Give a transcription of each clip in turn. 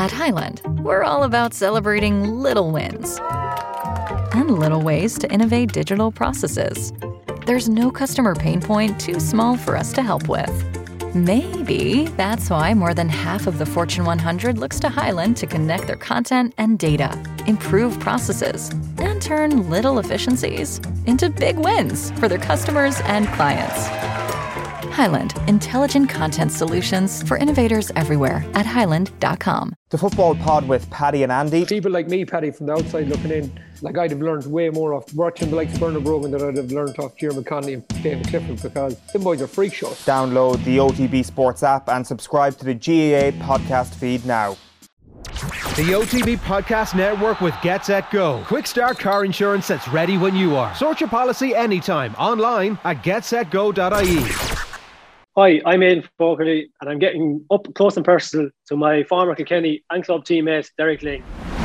At Highland, we're all about celebrating little wins and little ways to innovate digital processes. There's no customer pain point too small for us to help with. Maybe that's why more than half of the Fortune 100 looks to Highland to connect their content and data, improve processes, and turn little efficiencies into big wins for their customers and clients. Highland, intelligent content solutions for innovators everywhere at highland.com. The Football Pod with Paddy and Andy. People like me, Paddy, from the outside looking in, like I'd have learned way more off watching the likes of Bernard Brogan than I'd have learned off Diarmuid Connolly and David Clifford, because them boys are freak shows. Download the OTB Sports app and subscribe to the GAA podcast feed now. The OTB Podcast Network with Get Set Go. Quick start car insurance that's ready when you are. Sort your policy anytime online at getsetgo.ie. Hi, I'm Aidan Fogarty, and I'm getting up close and personal to my former Kilkenny and club teammate, Derek Lyng.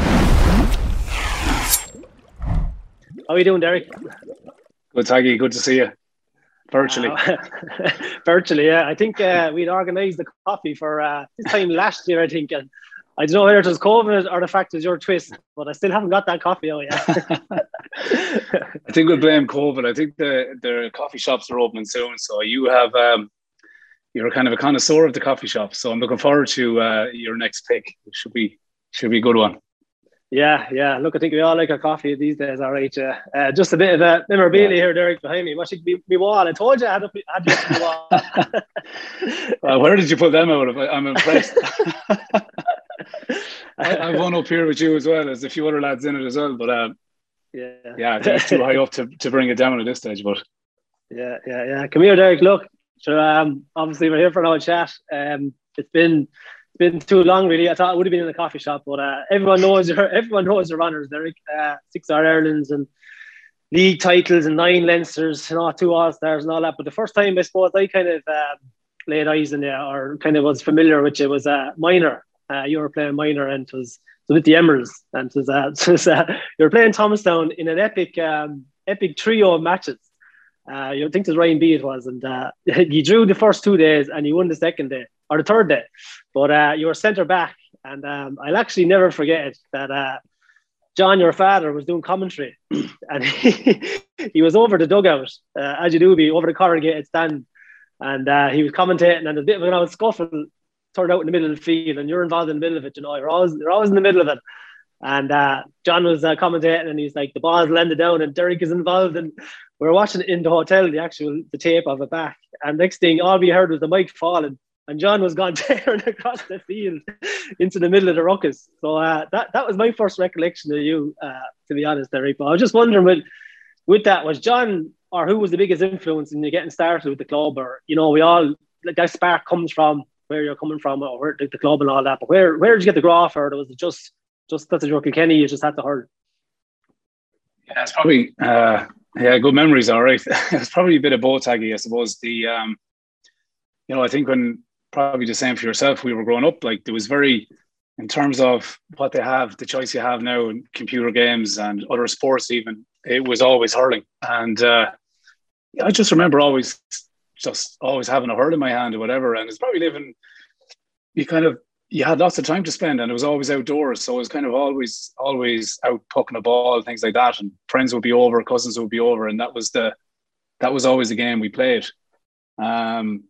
How are you doing, Derek? Good, Taggy. Good to see you. Virtually. Virtually, yeah. I think we'd organised the coffee for this time last year, I think. And I don't know whether it was COVID or the fact it was your twist, but I still haven't got that coffee out yet. I think we'll blame COVID. I think the coffee shops are opening soon. So you have... you're kind of a connoisseur of the coffee shop, so I'm looking forward to your next pick. It should be a good one. Yeah. Look, I think we all like our coffee these days, all right. Just a bit of a memorabilia here, Derek, behind me. Must be my wall. I told you I had to wall. Where did you put them out of? I'm impressed. I've one up here with you as well. There's a few other lads in it as well, but I think it's too high up to bring it down at this stage. But yeah. Come here, Derek. Look. So obviously we're here for an old chat. It's been too long, really. I thought it would have been in the coffee shop, but everyone knows your runners, Derek. 6 All-Irelands and league titles and 9 Leinsters, 2 All-Stars and all that. But the first time I suppose I kind of laid eyes on you, or kind of was familiar with you, was minor. You were playing minor, and it was with the Emeralds, and it was you were playing Thomastown in an epic trio of matches. You think it was Ryan B it was, and you drew the first 2 days and you won the second day or the third day, but you were centre back, and I'll actually never forget that John, your father, was doing commentary and he was over the dugout, as you do be, over the corrugated stand, and he was commentating, and a bit of an old scuffle turned out in the middle of the field, and you're involved in the middle of it, you're always in the middle of it. And John was commentating, and he's like, the ball's landed down and Derek is involved, and we were watching it in the hotel, the tape of it back, and next thing all we heard was the mic falling, and John was gone tearing across the field into the middle of the ruckus. So that was my first recollection of you, to be honest, Derek. But I was just wondering, with that, was John, or who was the biggest influence in you getting started with the club? Or, we all, like, that spark comes from where you're coming from, or where, like, the club and all that, but where did you get the graph, or was it just that's a your Kilkenny, you just had to hurl? Yeah, it's probably good memories, all right. It's probably a bit of both, Aggie, I suppose. The I think when, probably the same for yourself, we were growing up, like, there was very, in terms of what they have, the choice you have now in computer games and other sports even, it was always hurling. And I just remember always having a hurl in my hand or whatever, and it's probably you had lots of time to spend, and it was always outdoors. So it was kind of always out pucking a ball, things like that. And friends would be over, cousins would be over. And that was always the game we played. And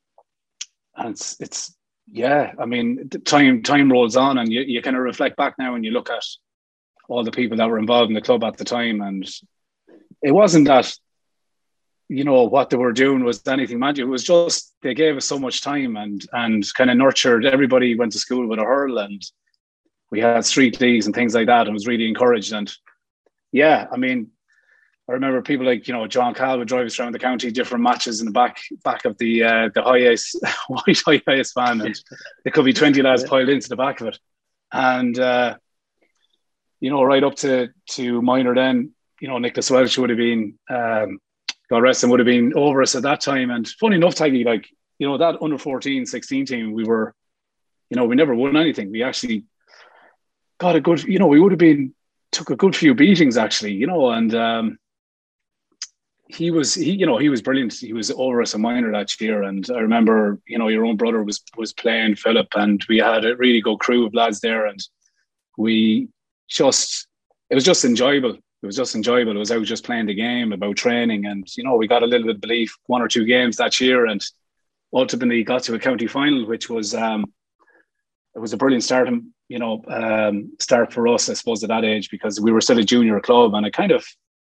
it's I mean, time rolls on, and you kind of reflect back now and you look at all the people that were involved in the club at the time. And it wasn't that, what they were doing was anything magic. It was just, they gave us so much time and kind of nurtured. Everybody went to school with a hurl, and we had street leagues and things like that, and was really encouraged. And I mean, I remember people like, John Cal would drive us around the county, different matches in the back of the high ice, white high ice van, and there could be 20 lads piled into the back of it. And, right up to minor then, Nicholas Welch would have been, God rest him, would have been over us at that time. And funny enough, Taggy, like, that under 14, 16 team, we were, we never won anything. We actually got a good, we would have took a good few beatings actually, and he was brilliant. He was over as a minor that year, and I remember, your own brother was playing, Philip, and we had a really good crew of lads there, and it was just enjoyable. It was just enjoyable. It was out just playing the game, about training, and we got a little bit of belief, 1 or 2 games that year, and ultimately got to a county final, which was it was a brilliant start, start for us, I suppose, at that age, because we were still a junior club, and it kind of,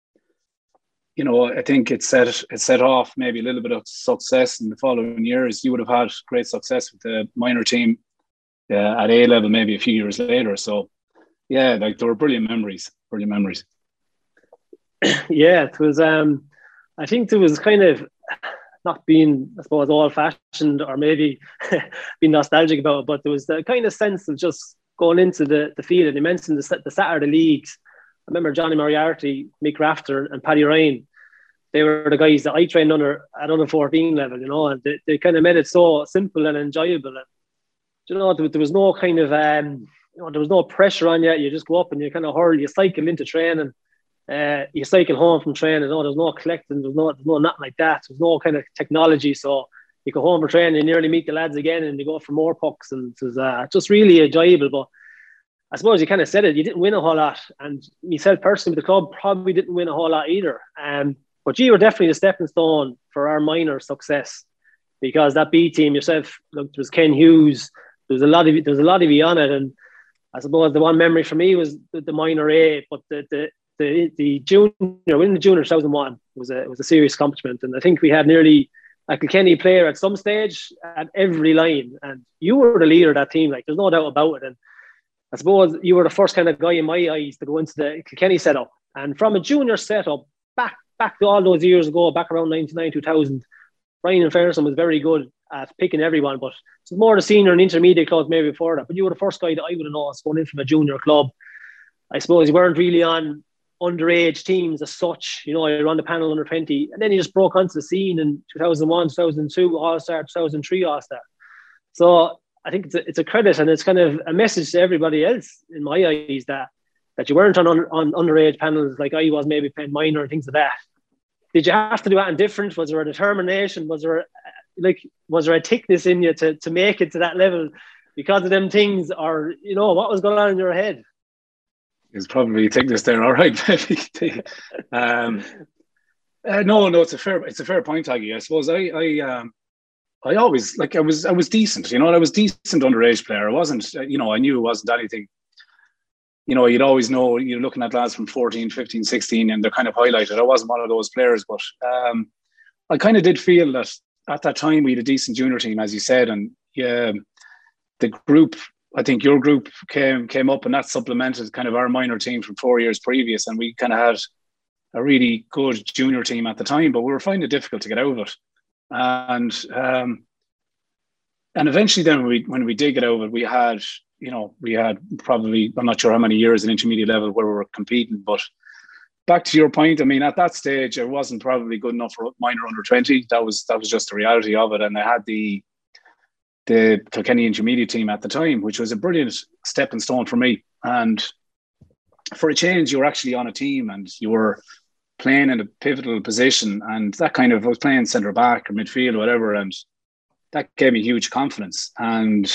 I think it set off maybe a little bit of success in the following years. You would have had great success with the minor team at A level maybe a few years later. So, yeah, like there were brilliant memories. Yeah, it was. I think there was kind of not being, I suppose, old-fashioned or maybe being nostalgic about it, but there was the kind of sense of just going into the field. And you mentioned the Saturday leagues. I remember Johnny Moriarty, Mick Rafter, and Paddy Ryan. They were the guys that I trained under at under 14 level, and they kind of made it so simple and enjoyable. And there was no kind of there was no pressure on you. You just go up and you kind of hurl. You cycle into training. You cycle home from training. There's no collecting. There's no nothing like that. There's no kind of technology. So you go home from training, you nearly meet the lads again, and you go for more pucks. And it was just really enjoyable. But I suppose you kind of said it. You didn't win a whole lot, and myself personally, the club probably didn't win a whole lot either. But you were definitely the stepping stone for our minor success, because that B team yourself, look, there was Ken Hughes. There was a lot of you on it, and I suppose the one memory for me was the minor A, but the junior, winning the junior 2001 was a serious accomplishment, and I think we had nearly a Kilkenny player at some stage at every line, and you were the leader of that team. Like, there's no doubt about it. And I suppose you were the first kind of guy in my eyes to go into the Kilkenny setup, and from a junior setup back to all those years ago, back around 99, 2000, Ryan Ferguson was very good at picking everyone, but it's more the senior and intermediate clubs maybe before that. But you were the first guy that I would have noticed going in from a junior club. I suppose you weren't really on underage teams as such. You were on the panel under 20, and then you just broke onto the scene in 2001, 2002 All-Star, 2003 All-Star. So I think it's a credit, and it's kind of a message to everybody else in my eyes that you weren't on underage panels like I was, maybe playing minor and things like that. Did you have to do anything different? Was there a determination? Was there a thickness in you to make it to that level because of them things, or what was going on in your head? There's probably thickness there, all right, maybe. No, it's a fair point, Aggie. I suppose I always, I was decent. I was decent underage player. I wasn't. I knew it wasn't anything. You'd always know, you're looking at lads from 14, 15, 16, and they're kind of highlighted. I wasn't one of those players, but I kind of did feel that at that time we had a decent junior team, as you said, and the group, I think your group came up, and that supplemented kind of our minor team from 4 years previous, and we kind of had a really good junior team at the time, but we were finding it difficult to get out of it. And eventually then when we did get out of it, we had probably, I'm not sure how many years at intermediate level where we were competing. But back to your point, I mean, at that stage, I wasn't probably good enough for minor under 20. That was just the reality of it. And I had the Kilkenny intermediate team at the time, which was a brilliant stepping stone for me. And for a change, you were actually on a team and you were playing in a pivotal position. And that I was playing centre back or midfield or whatever. And that gave me huge confidence. And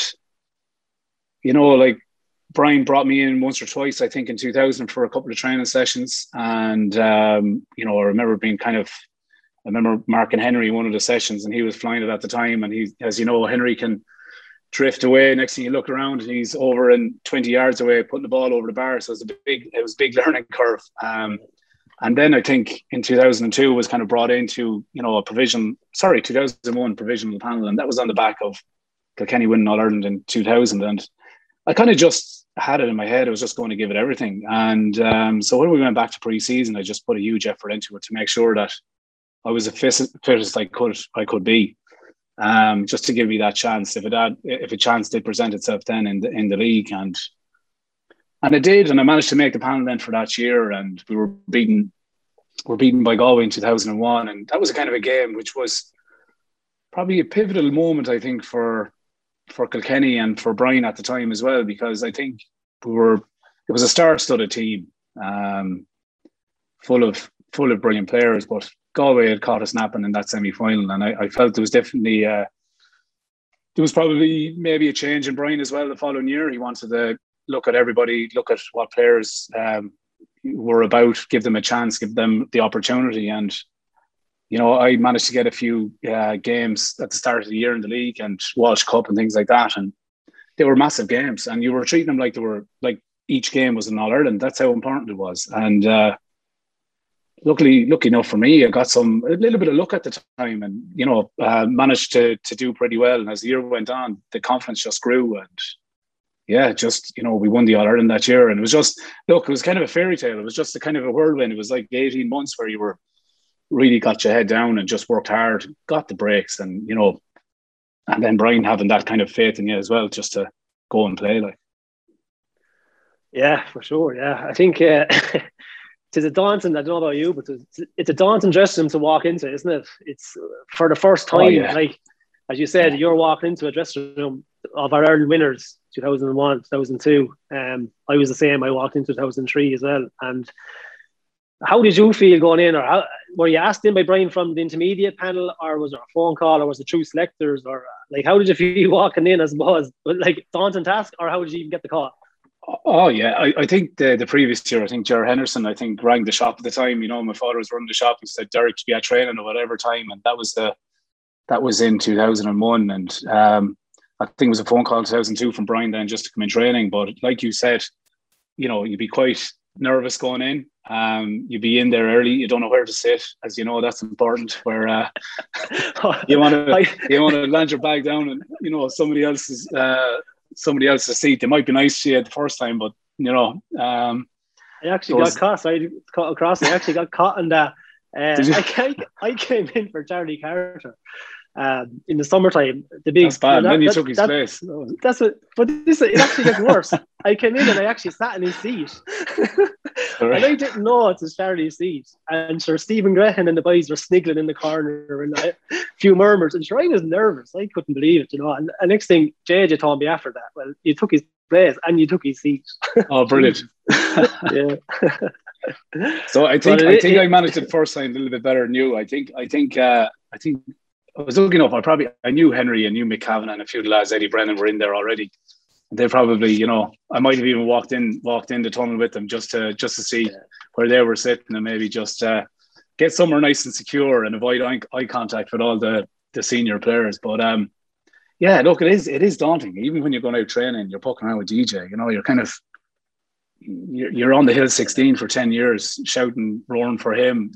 Brian brought me in once or twice, I think in 2000 for a couple of training sessions. And, I remember I remember marking Henry in one of the sessions, and he was flying it at the time. And he, as you know, Henry can drift away. Next thing you look around and he's over and 20 yards away, putting the ball over the bar. So it was a big learning curve. And then I think in 2002 was kind of brought into, 2001 provisional panel. And that was on the back of Kilkenny winning All Ireland in 2000. And I kind of just had it in my head. I was just going to give it everything. And so when we went back to pre-season, I just put a huge effort into it to make sure that I was the fittest I could be, just to give me that chance. If a chance did present itself then in the league, and it did, and I managed to make the panel then for that year, and we were beaten by Galway in 2001, and that was a kind of a game which was probably a pivotal moment, I think, for Kilkenny and for Brian at the time as well, because I think it was a star-studded team, full of brilliant players, but Galway had caught us napping in that semi-final, and I felt there was definitely there was probably maybe a change in Brian as well the following year. He wanted to look at everybody, look at what players were about, give them a chance, give them the opportunity. And I managed to get a few games at the start of the year in the league and Walsh Cup and things like that, and they were massive games, and you were treating them like they were like each game was an All-Ireland. That's how important it was. And lucky enough for me, I got a little bit of luck at the time, and managed to do pretty well. And as the year went on, the confidence just grew, and we won the All-Ireland that year. And it was just, it was kind of a fairy tale. It was just a kind of a whirlwind. It was like 18 months where you were really got your head down and just worked hard, got the breaks, and and then Brian having that kind of faith in you as well, just to go and play like. Yeah, for sure. Yeah, I think it's a daunting. I don't know about you, but it's a daunting dressing room to walk into, isn't it? It's for the first time, like as you said, you're walking into a dressing room of our Ireland winners, 2001, 2002. I was the same. I walked into 2003 as well. And how did you feel going in, or were you asked in by Brian from the intermediate panel, or was there a phone call, or was it through selectors, or like how did you feel walking in? As was like daunting task, or how did you even get the call? Oh yeah, I think the previous year, I think Ger Henderson, rang the shop at the time. My father was running the shop. He said, "Derek, to be at training or whatever time," and that was in 2001, and I think it was a phone call in 2002 from Brian then just to come in training. But like you said, you'd be quite nervous going in. You'd be in there early. You don't know where to sit, as you know, that's important. Where you want to land your bag down, and somebody else's seat. They might be nice to you the first time, but I actually got caught. I cut across. I actually got caught in that. I came in for Charlie Carter in the summertime. The big. That's bad. Then you took his place. That's it. But it actually gets worse. I came in and I actually sat in his seat, and I didn't know it was Charlie's seat. And Sir Stephen Grehan and the boys were sniggling in the corner, and a few murmurs. And sure, I was nervous. I couldn't believe it, And the next thing, JJ told me after that, well, you took his place and you took his seat. Oh, brilliant! Yeah. So I think I managed it the first time a little bit better than you. I think I was lucky enough. I knew Henry, and knew Mick Kavanagh, and a few of the lads, Eddie Brennan, were in there already. They probably, I might have even walked in the tunnel with them just to see where they were sitting, and maybe just get somewhere nice and secure and avoid eye contact with all the senior players. But look, it is daunting. Even when you're going out training, you're poking around with DJ. You're kind of you're on the hill 16 for 10 years, shouting, roaring for him.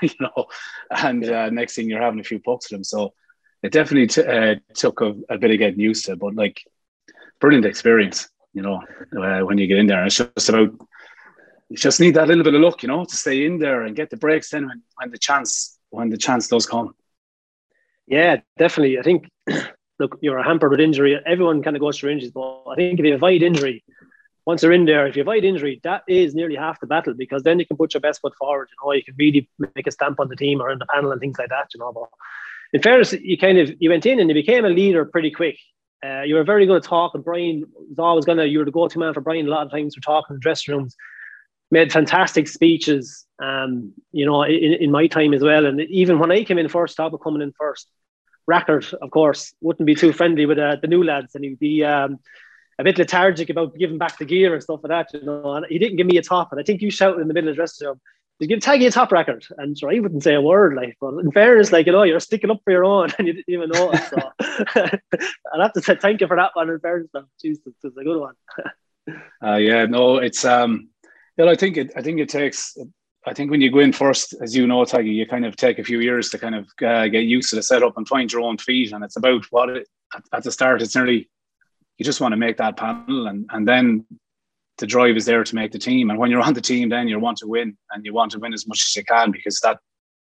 And next thing you're having a few pucks with him. So it definitely took a bit of getting used to, but like brilliant experience. When you get in there, it's just about. You just need that little bit of luck, to stay in there and get the breaks then when the chance does come. Yeah, definitely. I think, look, you're hampered with injury. Everyone kind of goes through injuries, but I think if you avoid injury, once you're in there, if you avoid injury, that is nearly half the battle, because then you can put your best foot forward. You can really make a stamp on the team or in the panel and things like that. But in fairness, you went in and you became a leader pretty quick. You were very good at talking. Brian was always you were the go-to man for Brian a lot of times for talking in dressing rooms. Made fantastic speeches, in my time as well. And even when I came in first, Stop coming in first, Rackard, of course, wouldn't be too friendly with the new lads, and he'd be a bit lethargic about giving back the gear and stuff like that. And he didn't give me a top, and I think you shouted in the middle of the dressing room, "Did tag you a top, Rackard?" And sure, I wouldn't say a word, but in fairness, you're sticking up for your own, and you didn't even know it. So I'll have to say thank you for that one. In fairness, jeez, it was a good one. It's I think it takes. I think when you go in first, as you know, Taggy, you kind of take a few years to kind of get used to the setup and find your own feet. And it's about at the start, it's nearly, you just want to make that panel, and then the drive is there to make the team. And when you're on the team, then you want to win, and you want to win as much as you can, because that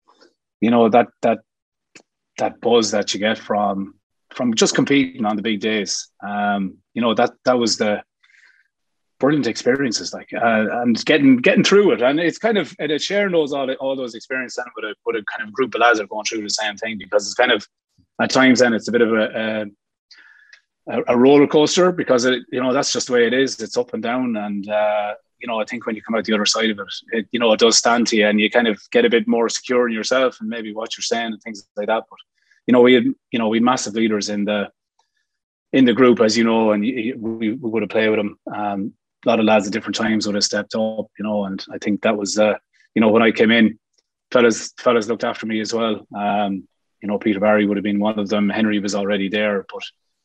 buzz that you get from just competing on the big days, that was the brilliant experiences, and getting through it. And it's kind of, and it's sharing all those experiences with a kind of group of lads that are going through the same thing, because it's kind of, at times then it's a bit of a roller coaster, because that's just the way it is. It's up and down, and I think when you come out the other side of it, it does stand to you, and you kind of get a bit more secure in yourself and maybe what you're saying and things like that. But we had massive leaders in the group, as you know, and we would have played with them. A lot of lads at different times would have stepped up, and I think that was when I came in, fellas looked after me as well. Peter Barry would have been one of them. Henry was already there, but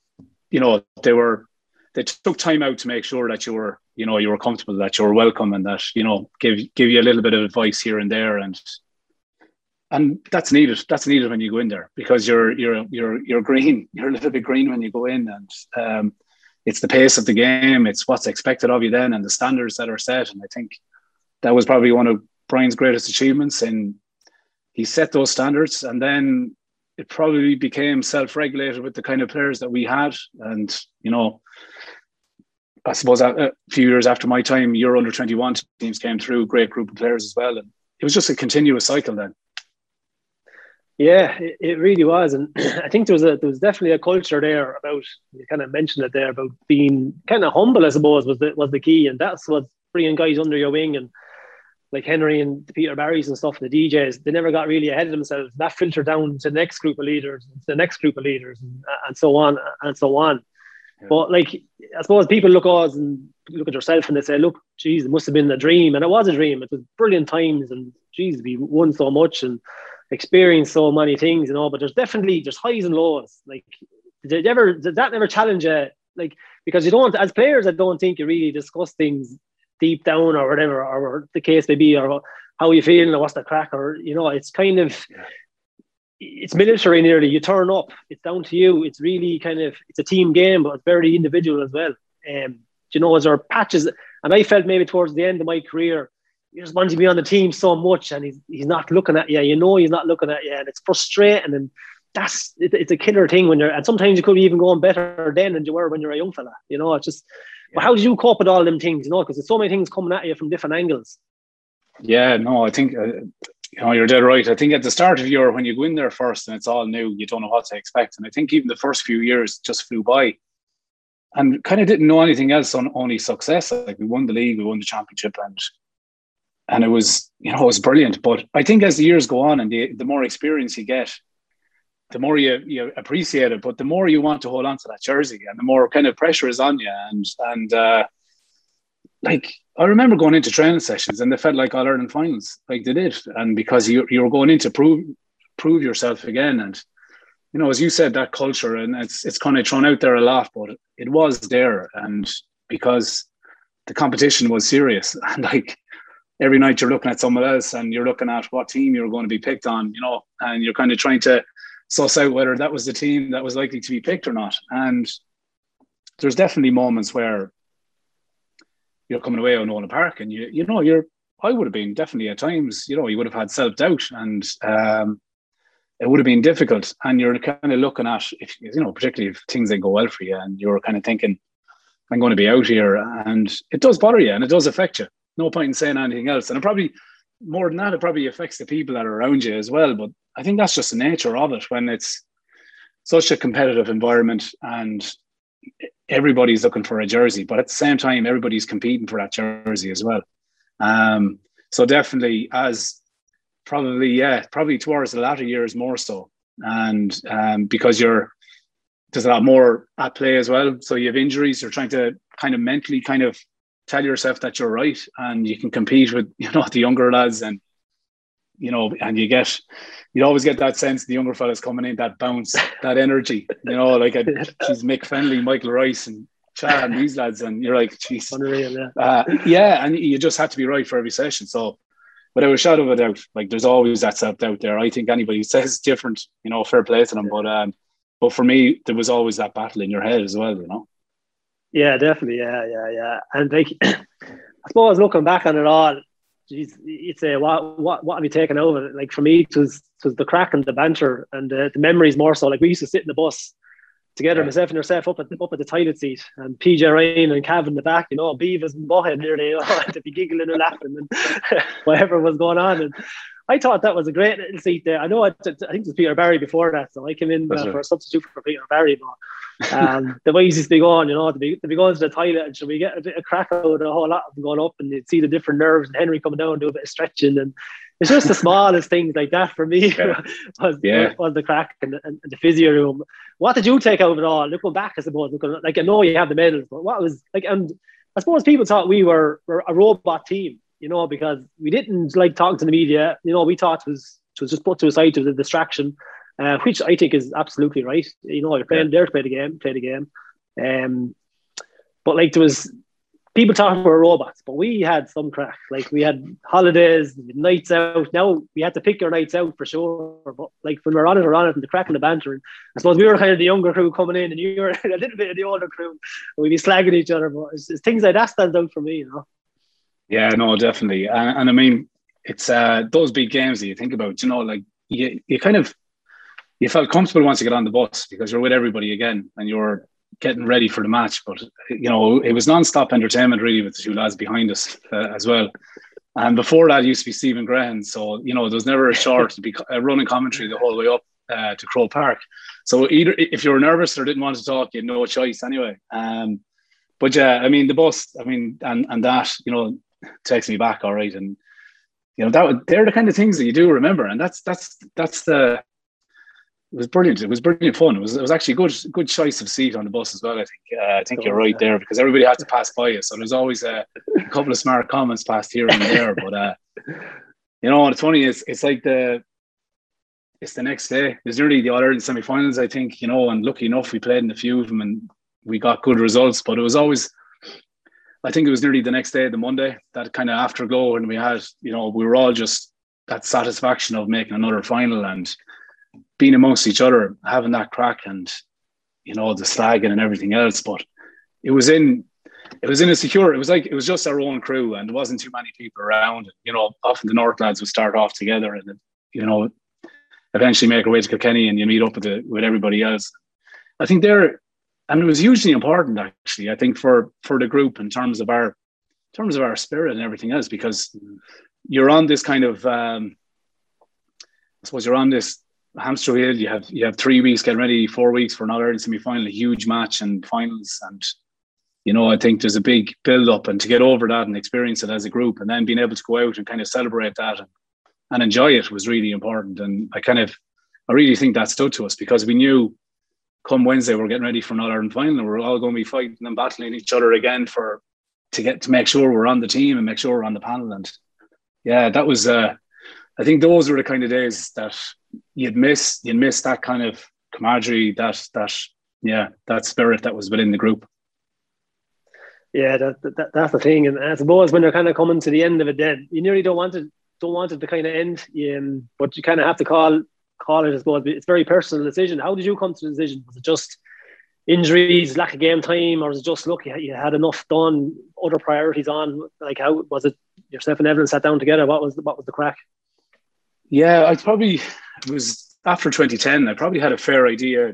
they took time out to make sure that you were comfortable, that you were welcome, and that give you a little bit of advice here and there, and that's needed. That's needed when you go in there, because you're green. You're a little bit green when you go in, and it's the pace of the game. It's what's expected of you then, and the standards that are set. And I think that was probably one of Brian's greatest achievements, and he set those standards, and then it probably became self-regulated with the kind of players that we had. And I suppose a few years after my time, your under 21 teams came through, great group of players as well, and it was just a continuous cycle then. Yeah, it really was, and I think there was definitely a culture there about, you kind of mentioned it there, about being kind of humble, I suppose, was the key, and that's what bringing guys under your wing, and like Henry and the Peter Barrys and stuff, the DJs, they never got really ahead of themselves. That filtered down to the next group of leaders, and so on and so on. Yeah. But like, I suppose people look at us and look at yourself and they say, look, geez, it must have been a dream. And it was a dream. It was brilliant times, and geez, we won so much and experienced so many things, but there's highs and lows. Like, did that never challenge you? Like, because you don't, as players, I don't think you really discuss things deep down or whatever, or the case may be, or how you feeling or what's the crack, or it's kind of, it's military nearly. You turn up, it's down to you. It's really kind of, it's a team game, but it's very individual as well. As there are patches, and I felt maybe towards the end of my career, you just want to be on the team so much, and he's not looking at you. He's not looking at you, and it's frustrating. And it's a killer thing when and sometimes you could be even going better then than you were when you're a young fella. It's just. But how did you cope with all them things? Because there's so many things coming at you from different angles. Yeah, no, I think you're dead right. I think at the start of when you go in there first and it's all new, you don't know what to expect. And I think even the first few years just flew by, and kind of didn't know anything else on only success. Like, we won the league, we won the championship, and it was it was brilliant. But I think as the years go on and the more experience you get, the more you appreciate it, but the more you want to hold on to that jersey, and the more kind of pressure is on you. And like, I remember going into training sessions and they felt like All-Ireland finals, like they did. And because you were going in to prove yourself again. And, as you said, that culture, and it's kind of thrown out there a lot, but it was there. And because the competition was serious, and like every night you're looking at someone else and you're looking at what team you're going to be picked on, and you're kind of trying to suss out whether that was the team that was likely to be picked or not. And there's definitely moments where you're coming away on Nolan Park and I would have been definitely at times, you would have had self-doubt, and it would have been difficult. And you're kind of looking at, if particularly if things didn't go well for you, and you're kind of thinking, I'm going to be out here, and it does bother you and it does affect you. No point in saying anything else. And it probably, more than that, it probably affects the people that are around you as well. But I think that's just the nature of it when it's such a competitive environment and everybody's looking for a jersey, but at the same time, everybody's competing for that jersey as well. So definitely probably towards the latter years more so. And because there's a lot more at play as well. So you have injuries, you're trying to kind of mentally kind of tell yourself that you're right and you can compete with, the younger lads, and, and you always get that sense the younger fellas coming in, that bounce, that energy, like she's Mick Fennelly, Michael Rice and Chad and these lads, and you're like, geez. Unreal, yeah. And you just had to be right for every session. So without a shadow of a doubt, like there's always that self-doubt there. I think anybody who says different, fair play to them. But for me, there was always that battle in your head as well, Yeah, definitely. Yeah. And like, I suppose looking back on it all, geez, you'd say, what have you taken out of it? Like for me, it was the crack and the banter and the memories more so. Like we used to sit in the bus together, myself and yourself up at the toilet seat, and PJ Ryan and Cav in the back, Beavis and Bohead nearly, to be giggling and laughing and whatever was going on. And I thought that was a great little seat there. I know I think it was Peter Barry before that, so I came in for a substitute for Peter Barry, but The boys used to be going, to be going to the toilet, and should we get a crack out of a whole lot of them going up, and you'd see the different nerves, and Henry coming down and do a bit of stretching, and it's just the smallest things like that for me was the crack and the physio room. What did you take out of it all? Looking back, I suppose, I know you have the medals, but what was like, and I suppose people thought we were a robot team, because we didn't like talking to the media. We thought it was just put to a side, to the distraction. Which I think is absolutely right. You're playing there to play the game. But like, there was people talking about robots, but we had some crack. Like, we had holidays, nights out. Now we had to pick our nights out for sure. But like, when we're on it, and the crack and the banter. And I suppose we were kind of the younger crew coming in, and you were a little bit of the older crew. And we'd be slagging each other. But it's things like that stand out for me. Yeah, no, definitely. And I mean, it's those big games that you think about. Like you kind of. You felt comfortable once you got on the bus because you're with everybody again and you're getting ready for the match. But, it was non-stop entertainment really with the two lads behind us as well. And before that, it used to be Stephen Graham. So, there was never a short to be running commentary the whole way up to Croke Park. So either if you were nervous or didn't want to talk, you had no choice anyway. But yeah, I mean, the bus, and that, takes me back all right. And, they're the kind of things that you do remember. And that's it was brilliant. It was brilliant fun. It was actually good choice of seat on the bus as well. I think you're right there because everybody had to pass by you. So there's always a couple of smart comments passed here and there. But what's funny is it's the next day. There's nearly the All-Ireland semi-finals, I think. And lucky enough we played in a few of them and we got good results. But it was always, I think it was nearly the next day, the Monday, that kind of afterglow, and we had, we were all just that satisfaction of making another final and being amongst each other, having that crack and, the slagging and everything else. But it was in a secure, it was just our own crew and there wasn't too many people around. Often the North lads would start off together and then, eventually make our way to Kilkenny and you meet up with everybody else. I think and it was hugely important actually, I think for the group in terms of our spirit and everything else, because you're on this kind of, I suppose you're on this hamster wheel. You have 3 weeks getting ready, 4 weeks for an All-Ireland semi-final, a huge match and finals. And, I think there's a big build-up and to get over that and experience it as a group and then being able to go out and kind of celebrate that and enjoy it was really important. And I really think that stood to us because we knew come Wednesday we're getting ready for an All-Ireland final and we're all going to be fighting and battling each other again to make sure we're on the team and make sure we're on the panel. And yeah, that was I think those were the kind of days that you'd miss that kind of camaraderie, that spirit that was within the group. Yeah, that's the thing. And I suppose when they're kind of coming to the end of it, then you nearly don't want it to kind of end, but you kind of have to call it. I suppose it's a very personal decision. How did you come to the decision? Was it just injuries, lack of game time, or was it just look, you had enough done, other priorities on? Like, how was it? Yourself and Evelyn sat down together. What was the crack? Yeah, it was after 2010. I probably had a fair idea.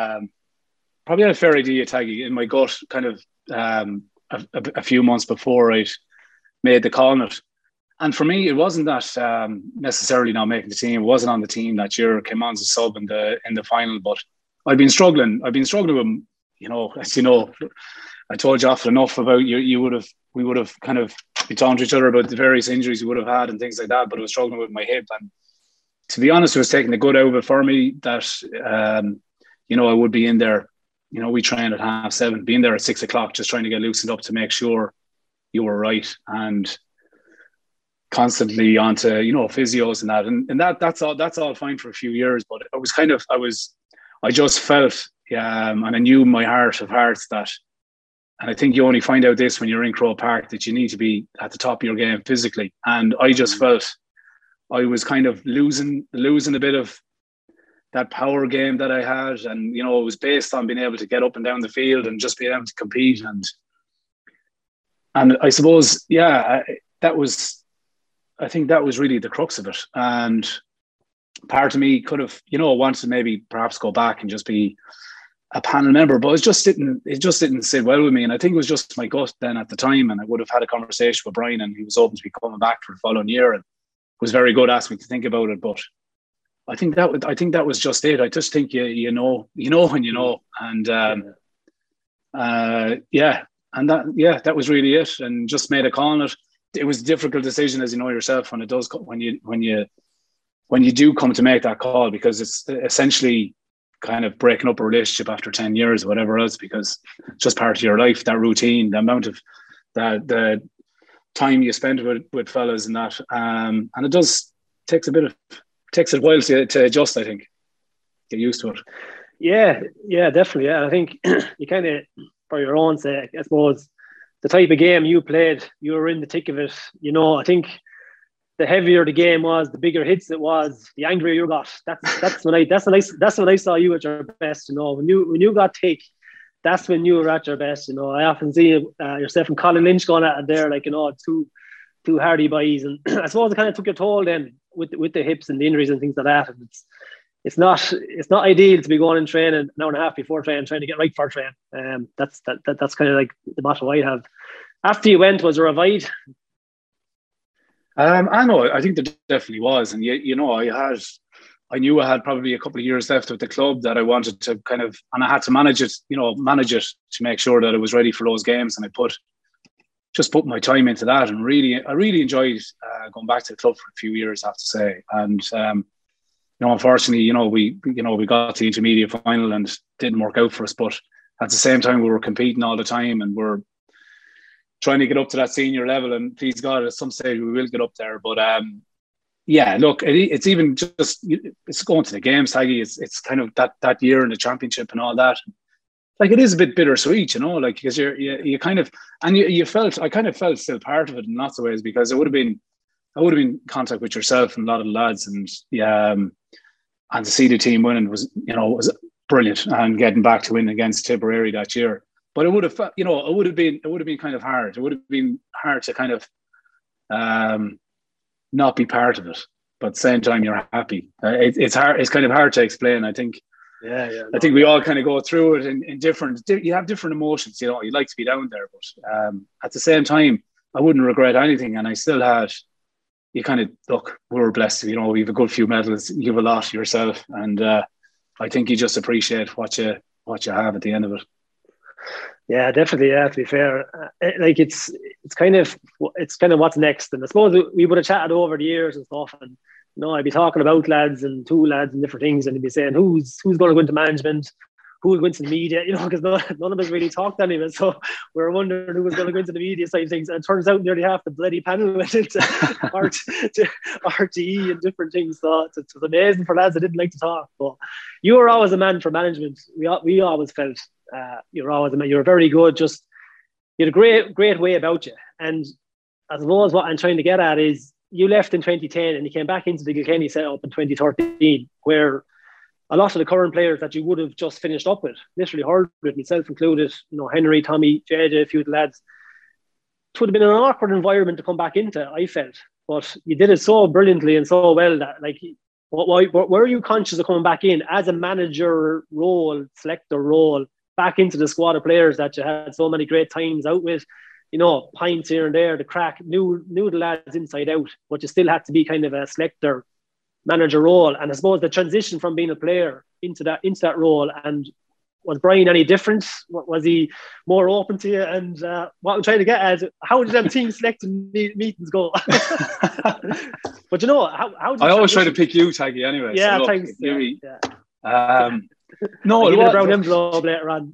Taggy, in my gut, kind of a few months before I made the call on it. And for me, it wasn't that necessarily not making the team. It wasn't on the team that year. Came on as a sub in the final, but I've been struggling with him. As you know, I told you often enough about we would have kind of been talking to each other about the various injuries we would have had and things like that. But I was struggling with my hip, and to be honest, it was taking the good out of it for me that I would be in there. We trained at 7:30, being there at 6 o'clock, just trying to get loosened up to make sure you were right, and constantly onto physios and that, and that's all fine for a few years. But I just felt, and I knew in my heart of hearts that, and I think you only find out this when you're in Croke Park, that you need to be at the top of your game physically. And I just felt I was kind of losing a bit of that power game that I had, and it was based on being able to get up and down the field and just being able to compete. And I suppose, I think that was really the crux of it. And part of me could have, wanted to maybe perhaps go back and just be a panel member, but it just didn't sit well with me. And I think it was just my gut then at the time. And I would have had a conversation with Brian, and he was open to be coming back for the following year, and was very good, asked me to think about it. But I think that was just it. I just think you know when you know, and that was really it, and just made a call on it. It was a difficult decision, as you know yourself, when you do come to make that call, because it's essentially kind of breaking up a relationship after 10 years or whatever else, because it's just part of your life, that routine, the amount of the time you spend with fellas and that, and it takes a while to adjust, I think, get used to it. Yeah, definitely. Yeah, I think you kind of, for your own sake, I suppose, the type of game you played, you were in the thick of it. You know, I think the heavier the game was, the bigger hits it was, the angrier you got. That's when I saw you at your best. You know, when you got thick, that's when you were at your best. You know, I often see yourself and Colin Lynch going at it there, like, you know, two hardy boys, and I suppose it kind of took a toll then with the hips and the injuries and things like that. And it's not ideal to be going and training an hour and a half before training, trying to get right for training. That's kind of like the motto I have. After you went, was there a void? I know. I think there definitely was, and you know, I knew I had probably a couple of years left with the club that I wanted to kind of, and I had to manage it to make sure that it was ready for those games, and I put my time into that, and I really enjoyed going back to the club for a few years, I have to say. And you know, unfortunately, we got to the intermediate final and didn't work out for us. But at the same time, we were competing all the time, and we're trying to get up to that senior level. And please God, at some stage we will get up there. But yeah, look, it's even just it's going to the games, Taggy. It's kind of that year in the championship and all that. Like, it is a bit bittersweet, you know, like, because you kind of, and I kind of felt still part of it in lots of ways, because I would have been in contact with yourself and a lot of the lads, and and to see the team winning was brilliant, and getting back to win against Tipperary that year. But it would have been kind of hard. It would have been hard to kind of not be part of it, but at the same time you're happy. It's hard. It's kind of hard to explain, I think. I think we all kind of go through it in different. You have different emotions. You know, you like to be down there, but at the same time, I wouldn't regret anything, and I still had. You kind of look. We were blessed. You know, we have a good few medals. You have a lot yourself, and I think you just appreciate what you have at the end of it. Yeah, definitely. Yeah, to be fair, like it's kind of what's next. And I suppose we would have chatted over the years and stuff, and you know, I'd be talking about lads and two lads and different things, and he'd be saying who's going to go into management, who will go into the media, you know, because none of us really talked anyway. So we were wondering who was going to go into the media side of things. And it turns out nearly half the bloody panel went into RTE and different things. So it was amazing for lads that didn't like to talk. But you were always a man for management. We always felt you were always a man. You were very good. Just you had a great way about you. And I suppose what I'm trying to get at is you left in 2010 and you came back into the Kilkenny setup in 2013, where a lot of the current players that you would have just finished up with, literally heard with, myself included, you know, Henry, Tommy, JJ, a few of the lads, it would have been an awkward environment to come back into, I felt. But you did it so brilliantly and so well that, like, were you conscious of coming back in as a manager role, selector role, back into the squad of players that you had so many great times out with, you know, pints here and there, the crack, knew the lads inside out, but you still had to be kind of a selector manager role? And I suppose the transition from being a player into that role, and was Brian any different? Was he more open to you? And what I'm trying to get at is, how did them team selection meetings go? But you know, how did I always try to pick you, Taggy, anyway. Yeah, so look, thanks. No, it was a brown envelope later on.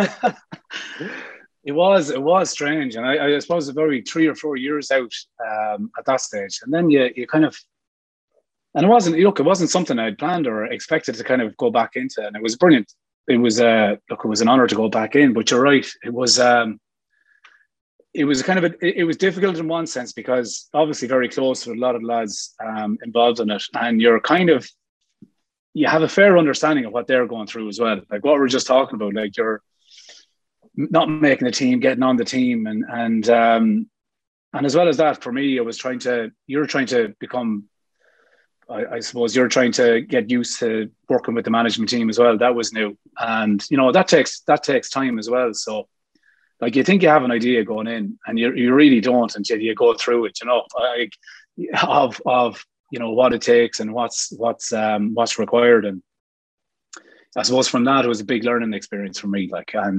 It was strange, and I suppose it was very 3 or 4 years out at that stage, and then you kind of. And it wasn't something I'd planned or expected to kind of go back into, and it was brilliant. It was it was an honour to go back in. But you're right, it was it was difficult in one sense, because obviously very close with a lot of lads involved in it, and you have a fair understanding of what they're going through as well. Like what we were just talking about, like you're not making the team, getting on the team, and as well as that, for me, you're trying to become. I suppose you're trying to get used to working with the management team as well. That was new, and you know that takes time as well. So, like, you think you have an idea going in, and you really don't until you go through it. You know, of what it takes and what's required. And I suppose from that, it was a big learning experience for me.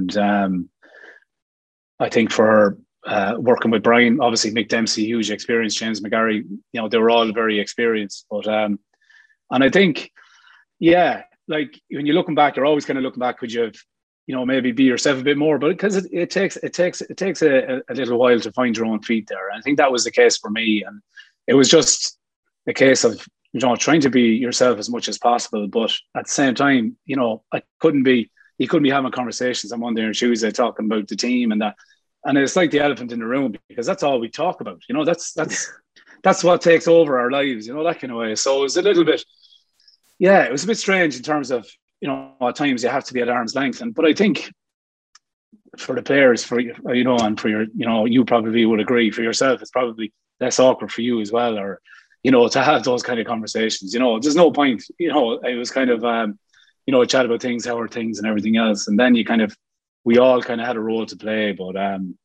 I think for working with Brian, obviously Mick Dempsey, huge experience, James McGarry, they were all very experienced. But and I think, when you're looking back, you're always kind of looking back. Could you have, maybe be yourself a bit more? But because it takes a little while to find your own feet there. And I think that was the case for me. And it was just a case of trying to be yourself as much as possible. But at the same time, you couldn't be having conversations on Monday and Tuesday talking about the team and that. And it's like the elephant in the room, because that's all we talk about. That's what takes over our lives, that kind of way. So it was a little bit, it was a bit strange in terms of, at times you have to be at arm's length. But I think for the players, and for your, you probably would agree, for yourself, it's probably less awkward for you as well, or, to have those kind of conversations. There's no point, it was kind of, chat about things, how are things and everything else. And then we all kind of had a role to play. But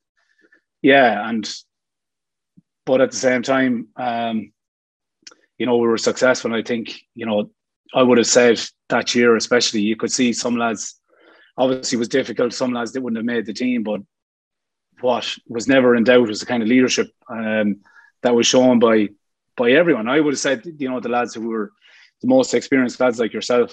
but at the same time, we were successful. And I think, I would have said that year, especially, you could see some lads, obviously it was difficult. Some lads that wouldn't have made the team, but what was never in doubt was the kind of leadership that was shown by everyone. I would have said, the lads who were the most experienced lads like yourself,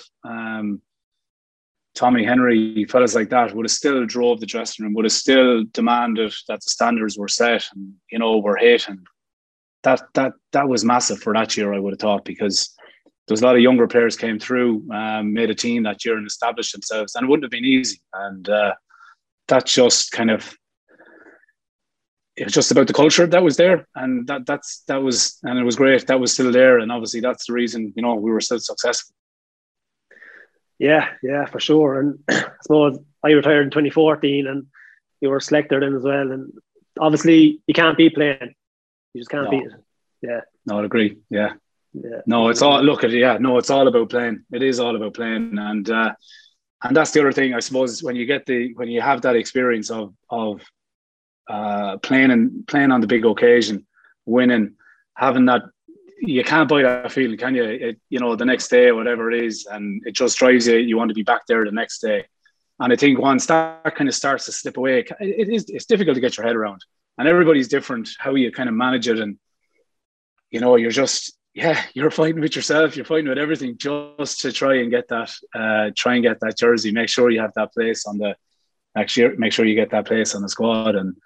Tommy Henry, fellas like that, would have still drove the dressing room, would have still demanded that the standards were set and, were hit. And that was massive for that year, I would have thought, because there's a lot of younger players came through, made a team that year and established themselves, and it wouldn't have been easy. And that just kind of, it was just about the culture that was there, and that was, and it was great. That was still there, and obviously that's the reason we were still successful. Yeah, for sure. And I suppose I retired in 2014, and you were selected then as well. And obviously, you can't beat playing. You just can't beat it. Yeah. No, I'd agree. Yeah. No, it's all, look at it. Yeah. No, it's all about playing. It is all about playing, and that's the other thing, I suppose, when you have that experience of playing on the big occasion, winning, having that. You can't buy that feeling, can you? The next day, whatever it is, and it just drives you. You want to be back there the next day. And I think once that kind of starts to slip away, it's difficult to get your head around. And everybody's different, how you kind of manage it. And, you're just, you're fighting with yourself. You're fighting with everything just to try and get that jersey. Make sure you have that place on the next year. Make sure you get that place on the squad. And,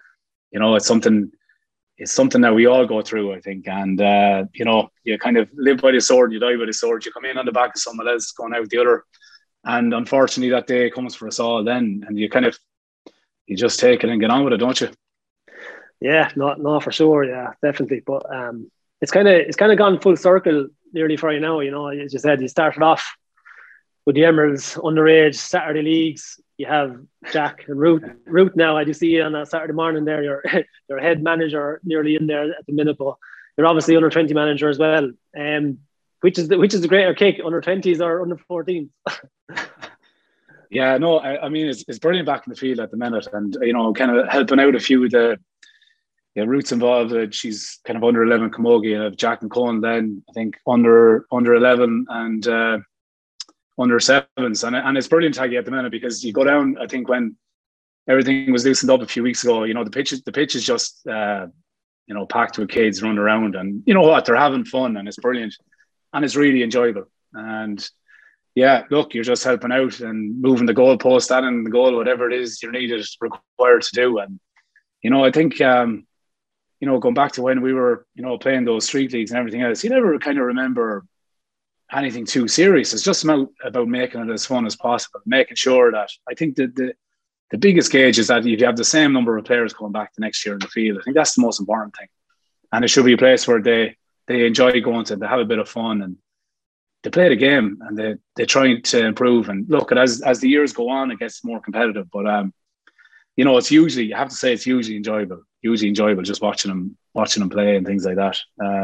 it's something that we all go through, I think. And, you kind of live by the sword, you die by the sword. You come in on the back of someone else going out the other. And unfortunately, that day comes for us all then. And you just take it and get on with it, don't you? Yeah, no, for sure. Yeah, definitely. But it's kind of gone full circle nearly for you now. As you said, you started off with the Emeralds underage Saturday leagues. You have Jack and Ruth now. I do see you on a Saturday morning there. You're head manager nearly in there at the minute, but you're obviously under 20 manager as well. Which is the greater kick, under 20s or under 14s? Yeah, no, I mean it's brilliant back in the field at the minute, and kind of helping out a few of the Ruth's involved. She's kind of under 11 Camogie, and Jack and Cohen then I think under 11 and. Under sevens, and it's brilliant taggy at the minute, because you go down, I think when everything was loosened up a few weeks ago, the pitch is just packed with kids running around, and they're having fun, and it's brilliant, and it's really enjoyable. And look, you're just helping out and moving the goalpost, adding the goal, whatever it is you're required to do. And I think going back to when we were playing those street leagues and everything else, you never kind of remember anything too serious. It's just about making it as fun as possible, making sure that, I think that the biggest gauge is that if you have the same number of players coming back the next year in the field, I think that's the most important thing. And it should be a place where they enjoy going to, they have a bit of fun, and they play the game, and they try to improve. And look, as the years go on, it gets more competitive. But it's usually, you have to say, it's usually enjoyable just watching them play and things like that.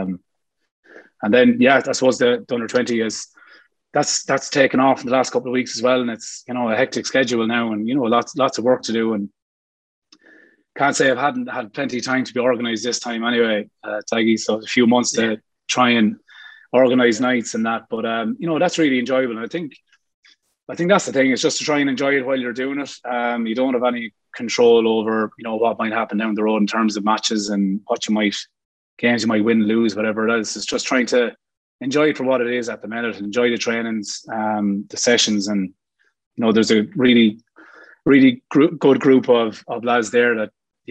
And then, I suppose the under 20 is that's taken off in the last couple of weeks as well, and it's a hectic schedule now, and lots of work to do. And can't say I've had plenty of time to be organised this time anyway, Taggy. So a few months to try and organised nights and that. But that's really enjoyable. And I think that's the thing, is just to try and enjoy it while you're doing it. You don't have any control over, what might happen down the road in terms of matches and games you might win, lose, whatever it is. It's just trying to enjoy it for what it is at the minute, enjoy the trainings, the sessions. And, there's a really, really good group of lads there that,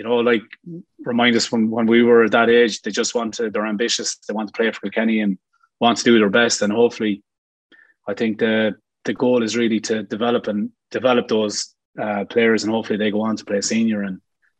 remind us when we were at that age, they're ambitious, they want to play for Kilkenny and want to do their best. And hopefully, I think the goal is really to develop those players, and hopefully they go on to play senior. And,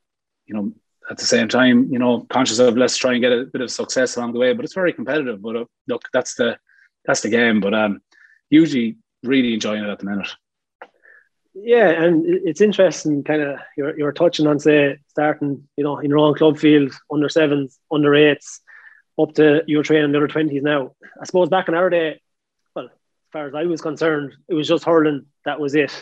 at the same time, conscious of, let's try and get a bit of success along the way. But it's very competitive. But look, that's the game. But usually really enjoying it at the minute. Yeah, and it's interesting. Kind of, you're touching on, say, starting, in your own club field, under 7s, under 8s, up to your training the under 20s now. I suppose back in our day, well, as far as I was concerned, it was just hurling. That was it.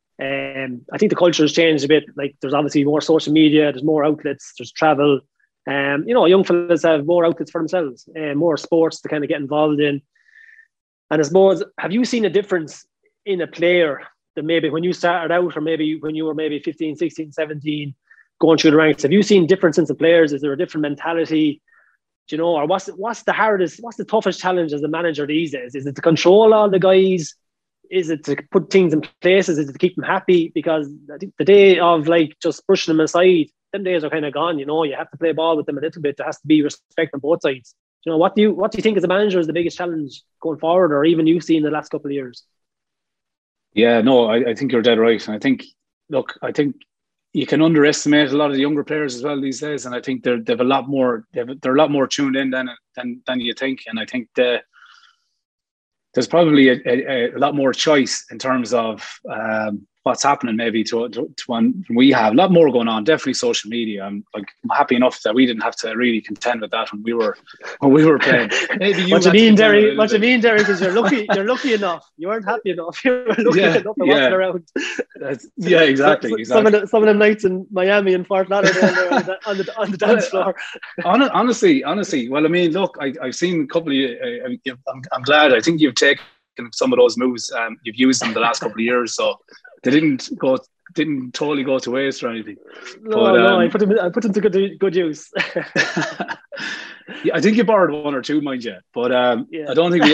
I think the culture has changed a bit. Like, there's obviously more social media, there's more outlets, there's travel. Young fellas have more outlets for themselves, more sports to kind of get involved in. And I suppose, have you seen a difference in a player that maybe when you started out, or maybe when you were maybe 15, 16, 17, going through the ranks? Have you seen difference in the players? Is there a different mentality? Or what's the toughest challenge as a manager these days? Is it to control all the guys? Is it to put things in places? Is it to keep them happy? Because I think the day of just brushing them aside, them days are kind of gone. You have to play ball with them a little bit. There has to be respect on both sides. What do you think as a manager is the biggest challenge going forward, or even you've seen in the last couple of years? Yeah, no, I think you're dead right. And I think you can underestimate a lot of the younger players as well these days. And I think they're a lot more tuned in than you think. And I think there's probably a lot more choice in terms of what's happening maybe to when we have a lot more going on. Definitely social media. I'm happy enough that we didn't have to really contend with that when we were playing. Maybe what you mean, Derek, is you're lucky enough. You weren't happy enough. You were lucky enough to watch it around. Exactly. Some of them nights in Miami and Fort Lauderdale on the dance floor. Honestly. Well, I mean, look, I've seen a couple of. I'm glad. I think you've taken some of those moves. You've used them the last couple of years, so they didn't totally go to waste or anything. No, I put them to good use. Yeah, I think you borrowed one or two, mind you, but I don't think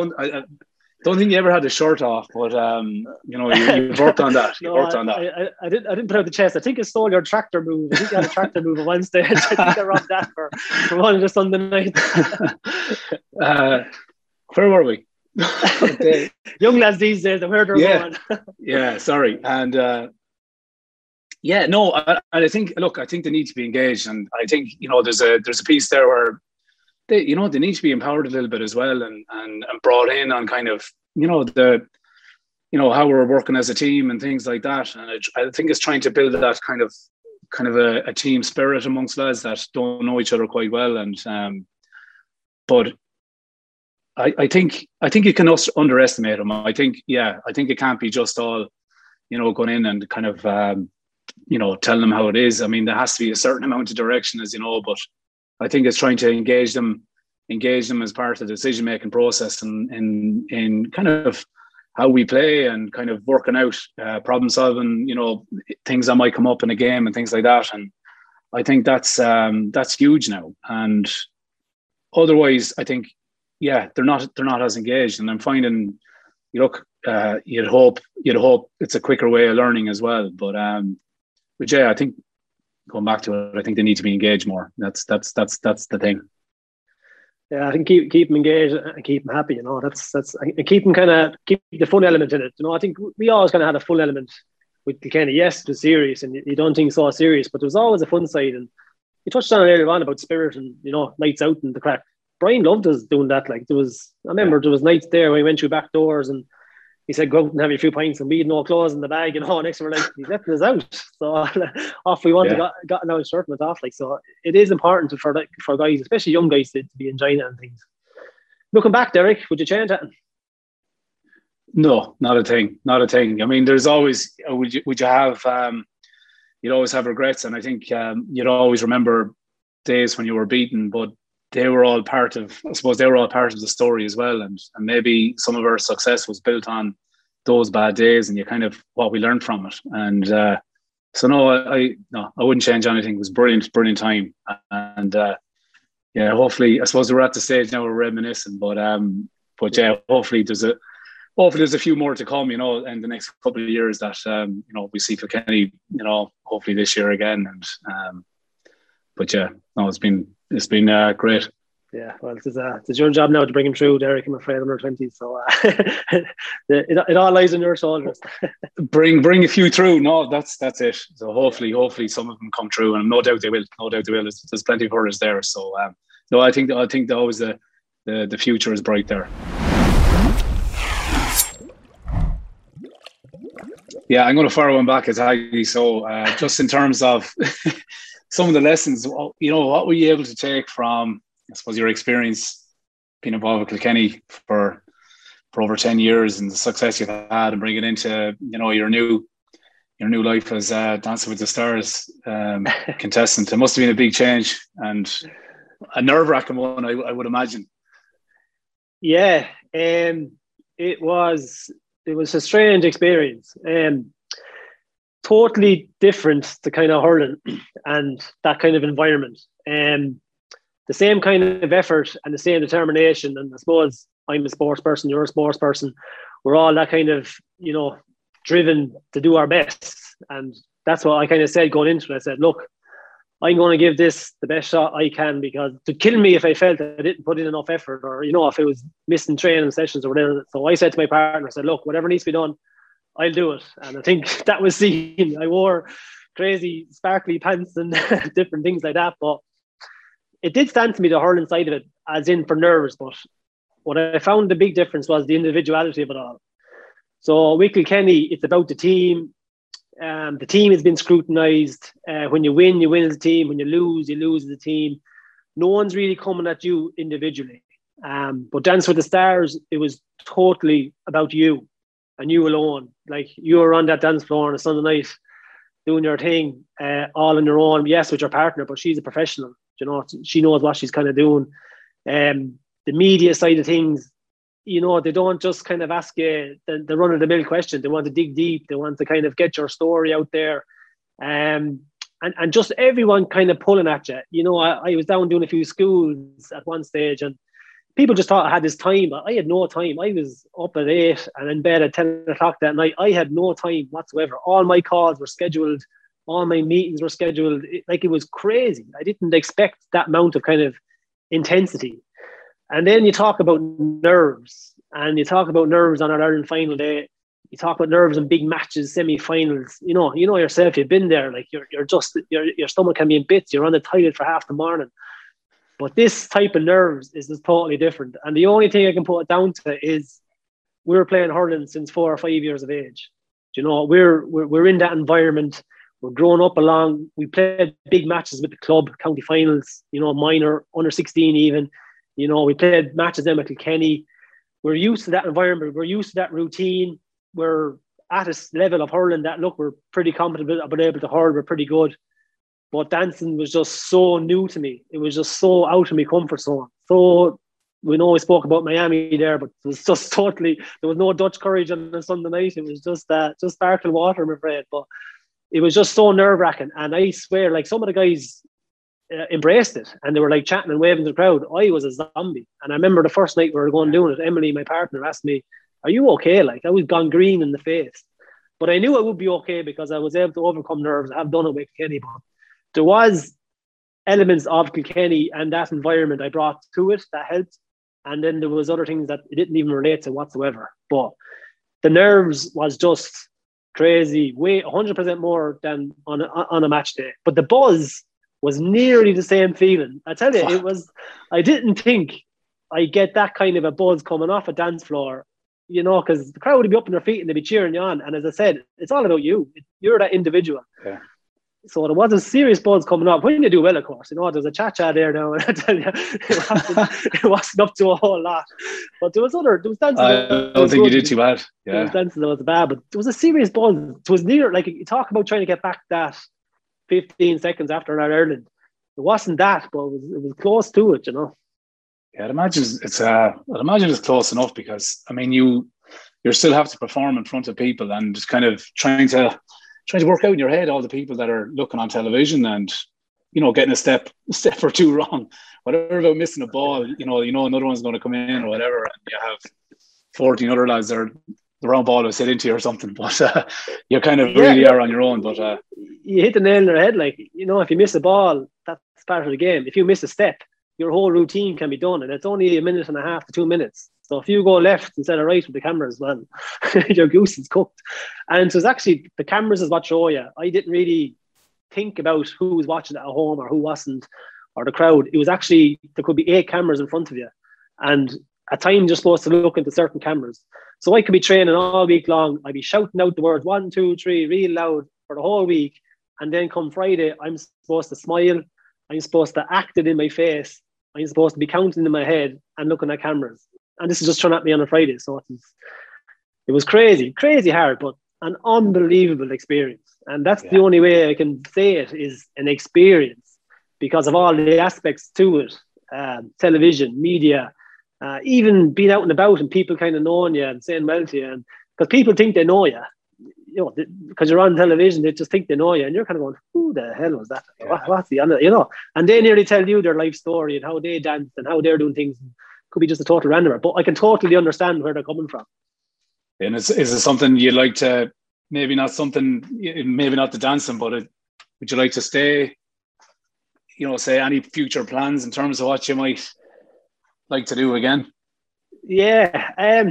I don't think you ever had the shirt off, but you worked on that. I didn't put out the chest. I think I stole your tractor move. I think you had a tractor move at one stage. I think I robbed that for one of the Sunday nights. Where were we? Young lads these days, where they're going. Yeah, sorry. And I think they need to be engaged, and I think there's a piece there where they need to be empowered a little bit as well, and brought in on kind of how we're working as a team and things like that. And I think it's trying to build that kind of a team spirit amongst lads that don't know each other quite well, and but. I think you can underestimate them. I think it can't be just all, going in and kind of, telling them how it is. I mean, there has to be a certain amount of direction, as you know, but I think it's trying to engage them as part of the decision-making process and in kind of how we play and kind of working out problem solving, things that might come up in a game and things like that. And I think that's huge now. And otherwise, I think, they're not as engaged, and I'm finding, you'd hope it's a quicker way of learning as well. But I think going back to it, I think they need to be engaged more. That's the thing. Yeah, I think keep them engaged and keep them happy. That's keep the fun element in it. I think we always kind of had a fun element with Kilkenny. Yes, it was serious, and you don't think so serious, but there was always a fun side. And you touched on it earlier on about spirit and nights out and the crack. Brian loved us doing that. Like I remember there was nights there when we went through back doors and he said, go out and have a few pints, and we had no clothes in the bag, next we're like, he's letting us out. So off we went, got an out shirt and went off. Like, so it is important for guys, especially young guys, to be enjoying it and things. Looking back, Derek, would you change that? No, not a thing. I mean, there's always, would you have, you'd always have regrets. And I think you'd always remember days when you were beaten, but they were all part of, I suppose they were all part of the story as well. And maybe some of our success was built on those bad days and you kind of what we learned from it. And so no, I wouldn't change anything. It was brilliant time. And yeah, hopefully, I suppose we're at the stage now we're reminiscing, but yeah, hopefully there's a few more to come, in the next couple of years that we see Kilkenny, hopefully this year again. And but yeah, no, it's been great. Yeah, well, it's your job now to bring him through, Derek. I'm afraid under 20, so it all lies on your shoulders. bring a few through. No, that's it. So hopefully some of them come through, and no doubt they will. There's plenty of hurlers there. So no, I think that always the future is bright there. Yeah, I'm going to fire one back at Aggie. So just in terms of some of the lessons, what were you able to take from, I suppose, your experience being involved with Kilkenny for over 10 years and the success you've had, and bring it into your new life as Dancing with the Stars contestant? It must have been a big change and a nerve-wracking one, I would imagine. Yeah, it was a strange experience. Totally different to kind of hurling and that kind of environment. The same kind of effort and the same determination. And I suppose I'm a sports person, you're a sports person. We're all that kind of, driven to do our best. And that's what I kind of said going into it. I said, look, I'm going to give this the best shot I can, because to kill me if I felt I didn't put in enough effort, or, if it was missing training sessions or whatever. So I said to my partner, I said, look, whatever needs to be done, I'll do it. And I think that was seen. I wore crazy sparkly pants and different things like that. But it did stand to me, the hurling side of it, as in for nerves. But what I found the big difference was the individuality of it all. So with Kilkenny, it's about the team. The team has been scrutinised. When you win as a team. When you lose as a team. No one's really coming at you individually. But Dance with the Stars, it was totally about you and you alone. Like, you were on that dance floor on a Sunday night doing your thing, all on your own. Yes, with your partner, but she's a professional. She knows what she's kind of doing. The media side of things, they don't just kind of ask you the run-of-the-mill question. They want to dig deep. They want to kind of get your story out there. And just everyone kind of pulling at you. I was down doing a few schools at one stage, and people just thought I had this time, but I had no time. I was up at 8 and in bed at 10 o'clock that night. I had no time whatsoever. All my calls were scheduled. All my meetings were scheduled. It was crazy. I didn't expect that amount of kind of intensity. And then you talk about nerves, and you talk about nerves on our Ireland final day. You talk about nerves in big matches, semi-finals. You know yourself. You've been there. Like, your stomach can be in bits. You're on the toilet for half the morning. But this type of nerves is just totally different. And the only thing I can put it down to is we were playing hurling since 4 or 5 years of age. We're in that environment. We're growing up along. We played big matches with the club, county finals, minor, under 16 even. We played matches then with Kilkenny. We're used to that environment. We're used to that routine. We're at a level of hurling that, look, we're pretty competent about able to hurl. We're pretty good. But dancing was just so new to me. It was just so out of my comfort zone. So we know we spoke about Miami there, but it was just totally, there was no Dutch courage on a Sunday night. It was just sparkling water, I'm afraid. But it was just so nerve-wracking. And I swear, like, some of the guys embraced it, and they were like chatting and waving to the crowd. I was a zombie. And I remember the first night we were going doing it, Emily, my partner, asked me, "Are you okay?" Like, I was gone green in the face. But I knew I would be okay because I was able to overcome nerves. I have done it with Kilkenny. But there was elements of Kilkenny and that environment I brought to it that helped. And then there was other things that it didn't even relate to whatsoever. But the nerves was just crazy, way 100% more than on a match day. But the buzz was nearly the same feeling. I tell you, it was, I didn't think I get that kind of a buzz coming off a dance floor, because the crowd would be up on their feet and they'd be cheering you on. And as I said, it's all about you. You're that individual. Yeah. So there was a serious buzz coming up when you do well, of course. There's a cha-cha there now, and I tell you, it wasn't up to a whole lot. But there was dances. I don't think you did too bad. Yeah. There was dances that was bad, but there was a serious buzz. It was near, like, you talk about trying to get back that 15 seconds after Ireland. It wasn't that, but it was close to it, you know. Yeah, I'd imagine it's close enough, because I mean you still have to perform in front of people, and just kind of trying to work out in your head all the people that are looking on television, and getting a step or two wrong, whatever, about missing a ball, another one's going to come in or whatever, and you have 14 other lads that are, the wrong ball was hit into you or something, but you kind of really are on your own. But you hit the nail on the head. Like, if you miss a ball, that's part of the game. If you miss a step, your whole routine can be done, and it's only 1.5 minutes to 2 minutes. So if you go left instead of right with the cameras, well, your goose is cooked. And so it's actually, the cameras is what show you. I didn't really think about who was watching at home or who wasn't, or the crowd. It was actually, there could be 8 cameras in front of you, and at times you're supposed to look into certain cameras. So I could be training all week long. I'd be shouting out the words 1, 2, 3 real loud for the whole week, and then come Friday, I'm supposed to smile, I'm supposed to act it in my face, I'm supposed to be counting in my head and looking at cameras. And this is just thrown at me on a Friday. So it was crazy hard, but an unbelievable experience. And that's the only way I can say it, is an experience, because of all the aspects to it. Television, media, even being out and about and people kind of knowing you and saying well to you. And because people think they know you, because you're on television, they just think they know you, and you're kind of going, who the hell was that? Yeah. What's the other, and they nearly tell you their life story and how they danced and how they're doing things. Could be just a total randomer, but I can totally understand where they're coming from. And is it something you'd like to, maybe not the dancing, but would you like to stay, say any future plans in terms of what you might like to do again? Yeah,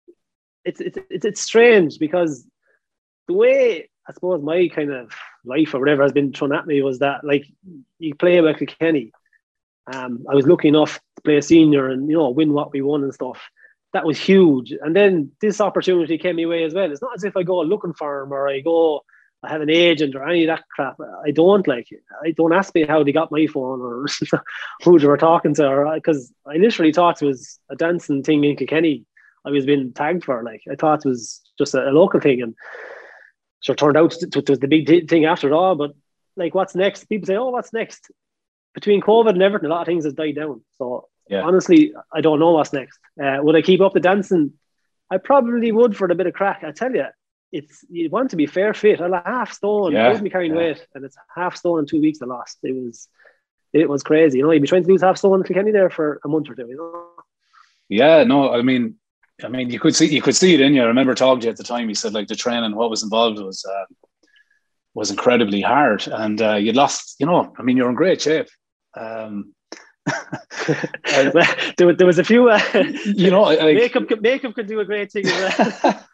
it's strange, because the way, I suppose, my kind of life or whatever has been thrown at me was that, like, you play with Kilkenny. I was lucky enough to play a senior and, win what we won and stuff. That was huge. And then this opportunity came my way as well. It's not as if I go looking for him, or I have an agent or any of that crap. I don't ask me how they got my phone or who they were talking to, because I literally thought it was a dancing thing in Kilkenny I was being tagged for. Like, I thought it was just a local thing, and sure, turned out it was the big thing after it all. But like, what's next? People say, oh, what's next? Between COVID and everything, a lot of things has died down. So honestly, I don't know what's next. Would I keep up the dancing? I probably would, for the bit of crack. I tell you, you want to be fair fit. I'm a half stone. I wouldn't be carrying weight, and it's half stone in 2 weeks I lost. It was crazy. You'd be trying to lose half stone in Kilkenny there for a month or two. Yeah, no, I mean, you could see it in you. I remember talking to you at the time. You said, like, the training, what was involved was incredibly hard, and you lost. You're in great shape. There was a few. Makeup could do a great thing as well.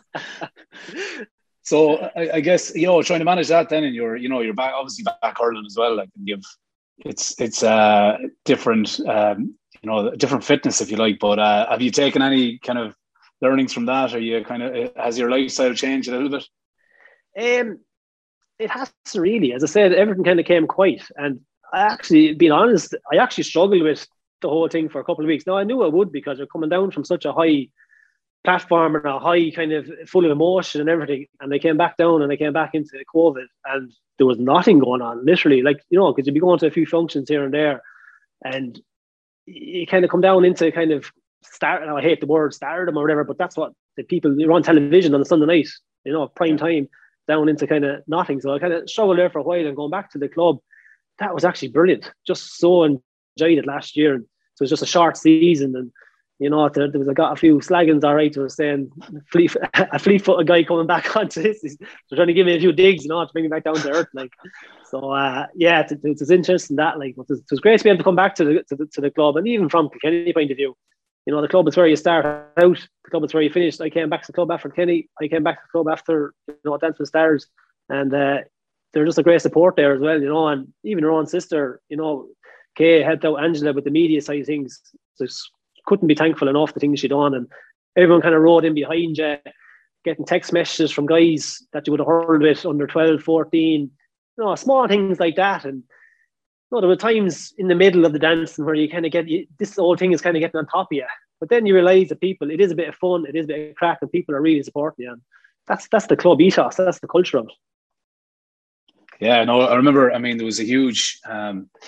So I guess trying to manage that then, and you're back, obviously back hurling as well. Like, it's different. Different fitness, if you like. But have you taken any kind of learnings from that? Or you has your lifestyle changed a little bit? It has to, really. As I said, everything kind of came quiet, and being honest, I actually struggled with the whole thing for a couple of weeks. Now, I knew I would, because you're coming down from such a high platform and a high kind of full of emotion and everything, and I came back down and I came back into COVID, and there was nothing going on, literally, like, because you'd be going to a few functions here and there, and you kind of come down into kind of I hate the word stardom or whatever, but that's what the people, you're on television on a Sunday night, prime time, down into kind of nothing. So I kind of struggled there for a while, and going back to the club, that was actually brilliant. Just so enjoyed it last year. And so it was just a short season, and I got a few slaggings, all right. They were saying a fleet-footed guy coming back onto this. They're trying to give me a few digs, to bring me back down to earth. Like, so it was interesting that. Like, it was great to be able to come back to the club, and even from Kilkenny point of view, the club is where you start out. The club is where you finish. I came back to the club after Kilkenny. I came back to the club after Dancing Stars, and they're just a great support there as well. And even her own sister, Kay, helped out Angela with the media side of things. Just couldn't be thankful enough the things she'd done, and everyone kind of rode in behind you, getting text messages from guys that you would have heard with under 12, 14, small things like that. And there were times in the middle of the dancing where you kind of this whole thing is kind of getting on top of you, but then you realise that it is a bit of fun, it is a bit of crack, and people are really supporting you, and that's the club ethos, that's the culture of it. Yeah, no, I remember. I mean, there was a huge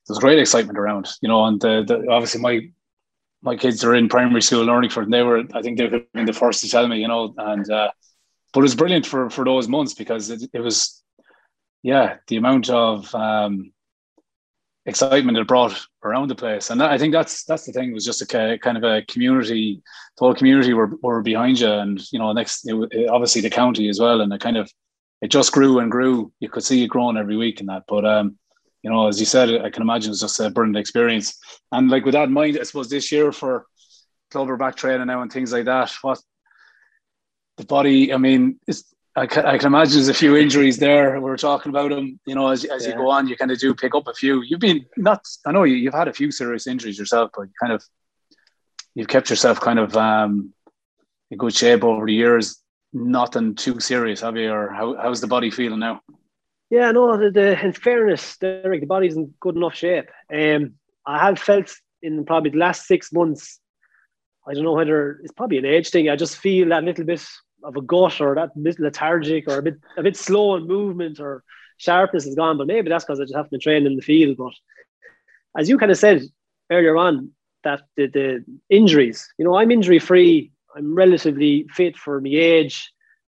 there's great excitement around, you know, and obviously my kids are in primary school learning for it, and I think they've been the first to tell me, you know, and but it was brilliant for those months because it was, yeah, the amount of excitement it brought around the place. And I think that's the thing, was just a kind of a community, the whole community were behind you. And, you know, obviously the county as well. And it just grew and grew. You could see it growing every week and that. But, you know, as you said, I can imagine it's just a brilliant experience. And like with that in mind, I suppose this year for club are back training now and things like that, what the body, I mean, I can imagine there's a few injuries there. We were talking about them, you know, as you go on, you kind of do pick up a few. I know you've had a few serious injuries yourself, but you've kept yourself kind of in good shape over the years. Nothing too serious, have you? Or how's the body feeling now? Yeah, no, in fairness, Derek, the body's in good enough shape. I have felt in probably the last 6 months, I don't know whether it's probably an age thing, I just feel that little bit of a gut, or that bit lethargic, or a bit slow in movement, or sharpness is gone. But maybe that's because I just haven't been trained in the field. But as you kind of said earlier on, that the injuries, you know, I'm injury free. I'm relatively fit for my age.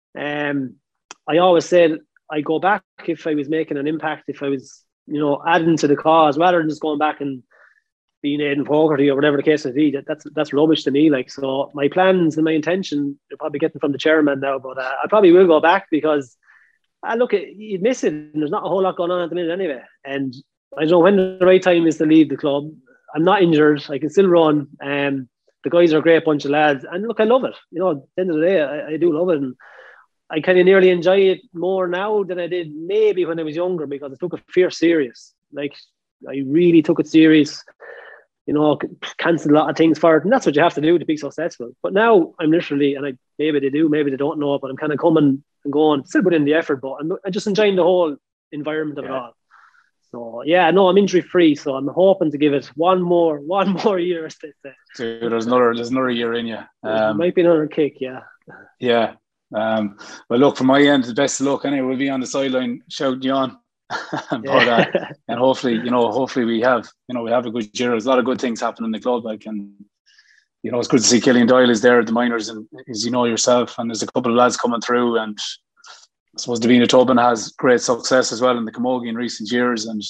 I always said I go back if I was making an impact, if I was, you know, adding to the cause, rather than just going back and being Aidan Fogarty or whatever the case may be. That's rubbish to me. Like, so my plans and my intention, you're probably getting from the chairman now, but I probably will go back because look, you'd miss it, and there's not a whole lot going on at the minute anyway. And I don't know when the right time is to leave the club. I'm not injured. I can still run. The guys are a great bunch of lads, and look, I love it. You know, at the end of the day, I do love it, and I kind of nearly enjoy it more now than I did maybe when I was younger, because I took it fierce serious. Like, I really took it serious. You know, cancelled a lot of things for it. And that's what you have to do to be successful. But now I'm literally, and maybe they do, maybe they don't know, but I'm kind of coming and going, still putting in the effort, but I'm just enjoying the whole environment of it all. So, yeah, no, I'm injury free. So I'm hoping to give it one more year, as they say. Dude, there's another year in you. Might be another kick, yeah. Yeah. Well, look, from my end, the best of luck anyway. We'll be on the sideline shouting you on. But and hopefully we have a good year. There's a lot of good things happening in the club. Like, and you know, it's good to see Killian Doyle is there at the minors, and as you know yourself, and there's a couple of lads coming through, and I suppose Davina Tobin has great success as well in the Camogie in recent years, and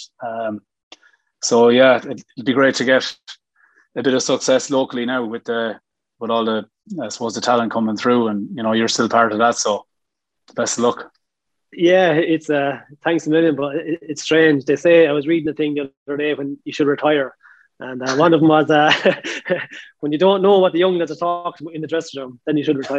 so yeah, it'd be great to get a bit of success locally now with all the, I suppose, the talent coming through, and you know, you're still part of that, so best of luck. Yeah, it's thanks a million, but it's strange. They say, I was reading a thing the other day when you should retire, and one of them was when you don't know what the young lads are talking about in the dressing room, then you should retire.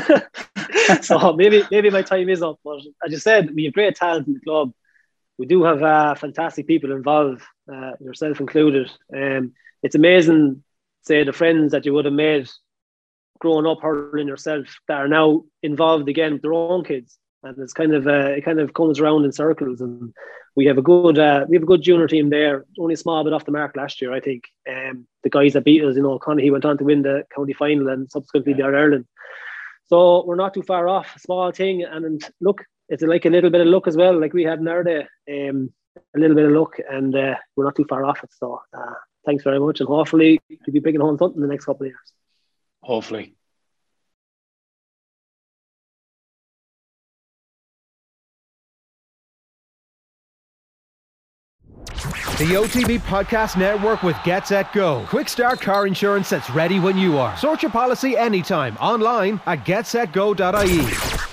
So maybe my time is up. But as you said, we have great talent in the club. We do have fantastic people involved, yourself included. It's amazing, say, the friends that you would have made growing up hurling yourself that are now involved again with their own kids. And it's kind of it kind of comes around in circles, and we have a good junior team there. Only a small bit off the mark last year, I think. The guys that beat us, you know, Connie went on to win the county final and subsequently the All-Ireland. So we're not too far off. A small thing, and look, it's like a little bit of luck as well, like we had in our day. A little bit of luck, and we're not too far off it. So thanks very much, and hopefully we'll be bringing home something in the next couple of years. Hopefully. The OTB Podcast Network with Get Set Go. Quick Start Car Insurance that's ready when you are. Sort your policy anytime online at getsetgo.ie.